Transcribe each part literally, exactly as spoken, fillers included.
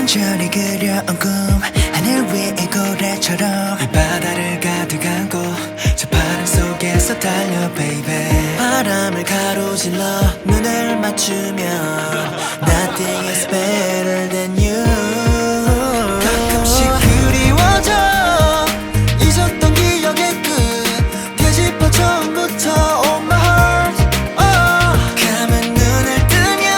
천천히 그려온 꿈 하늘 위의 고래처럼 이 바다를 가득 안고 저 바람 속에서 달려 baby 바람을 가로질러 눈을 맞추면 Nothing is better than you 가끔씩 그리워져 잊었던 기억의 끝 되짚어 처음부터 Oh my heart oh. 감은 눈을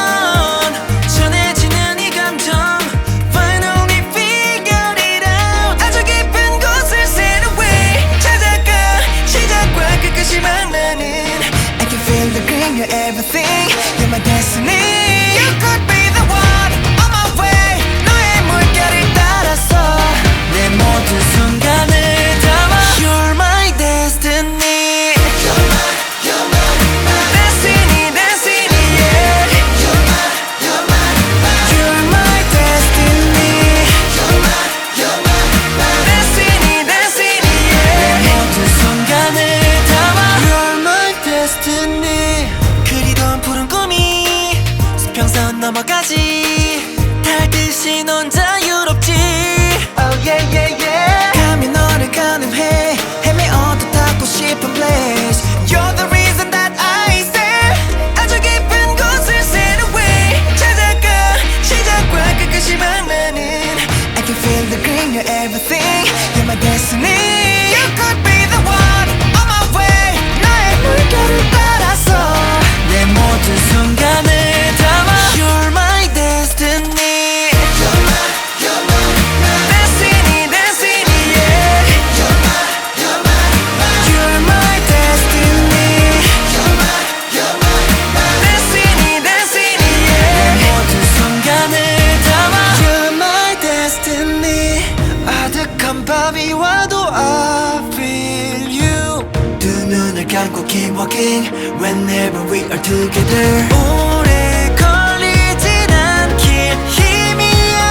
뜨면 전해지는 이 감정 Finally figured it out 아주 깊은 곳을 새로이 찾아가 시작과 끝까지 만나는 I can feel the green, you're everything You're my destiny You could be the one on my way 너의 물결을 따라서 내 모든 순간을 담아 You're my destiny You're my, you're my, my Destiny, destiny, yeah You're my, you're my, my You're my destiny You're my, you're my, my Destiny, destiny, yeah 내 모든 순간을 담아 You're my destiny 그리던 푸른 꿈이 수평선 넘어가지 달빛이 넌 자유롭지 Oh yeah yeah yeah 감히 너를 가늠해 헤매어도 닿고 싶은 place You're the reason that I stay 아주 깊은 곳을 새로이 찾아가 시작과 끝까지 만나는 I can feel the green, you're everything You're my destiny You could be the one on my way 나의 물결을 따라서 내 모든 순간을 담아 You're my destiny You're my, you're my, my Destiny, destiny, yeah You're my, you're my, my You're my destiny You're my, you're my, my Destiny, destiny, yeah 내 모든 순간을 담아 You're my destiny 아득한 밤이 와도 I feel you 두 눈을 감고 keep walking Whenever we are together 오래 걸리진 않길 힘이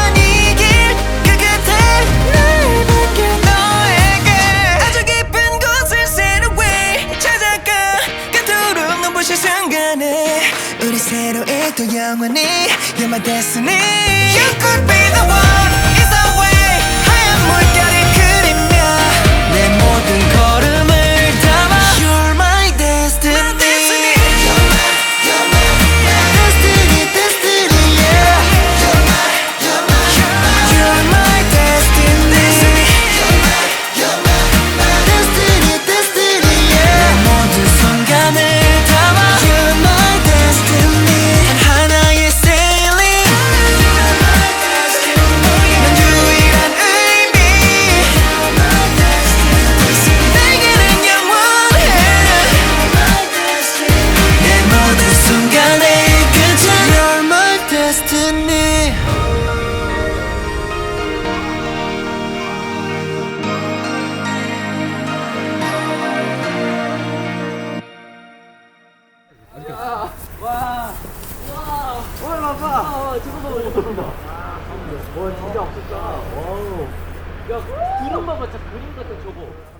아니길 그 끝에 날 받게 너에게 아주 깊은 곳을 새로이 찾아가 그토록 눈부신 순간에 우리 새로이 또 영원히 You're my destiny You could be the one It's the way 하얀 물결을 그리며 내 모든 걸음을 담아 You're my destiny You're my, you're my, my Destiny, destiny, yeah You're my, you're my, my You're my destiny You're my, you're my, my Destiny, destiny, yeah 내 모든 순간을 담아 You're my destiny 단 하나의 sailing You're my destiny 난 유일한 의미 You're my destiny 내게는 영원해 You're my destiny 내 모든 순간의 끝은 You're my destiny 와 진짜 없었다. 와우. 야 구름 봐봐, 진짜 그림 같은 저거.